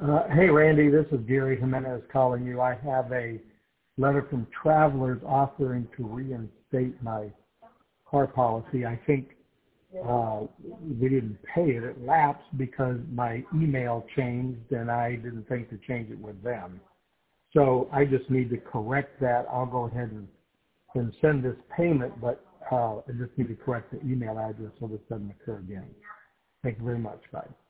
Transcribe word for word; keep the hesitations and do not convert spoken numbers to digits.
Uh, hey, Randy, this is Gary Jimenez calling you. I have a letter from Travelers offering to reinstate my car policy. I think uh, we didn't pay it. It lapsed because my email changed, and I didn't think to change it with them. So I just need to correct that. I'll go ahead and, and send this payment, but uh, I just need to correct the email address so this doesn't occur again. Thank you very much. Bye.